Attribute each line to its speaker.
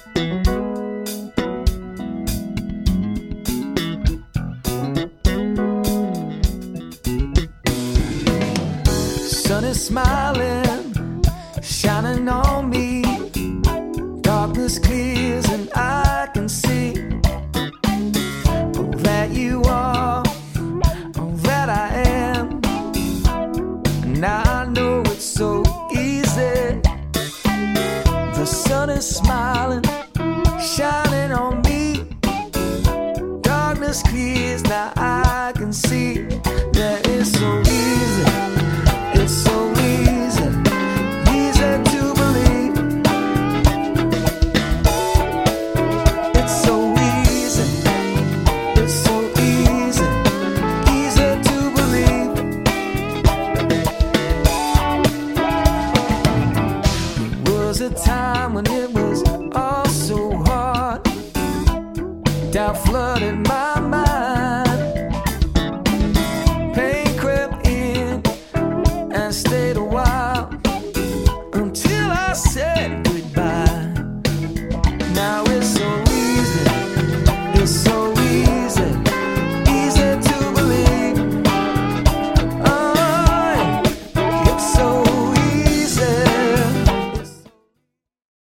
Speaker 1: Sun is smiling, shining on me. Darkness clears and I can see that you are, that I am. Now I know it's so easy. The sun is smiling, shining on me. Darkness clears, now I can see that it's so easy. It's so easy, easy to believe. It's so easy, it's so easy, easy to believe. There was a time when it was all so hard. Doubt flooded my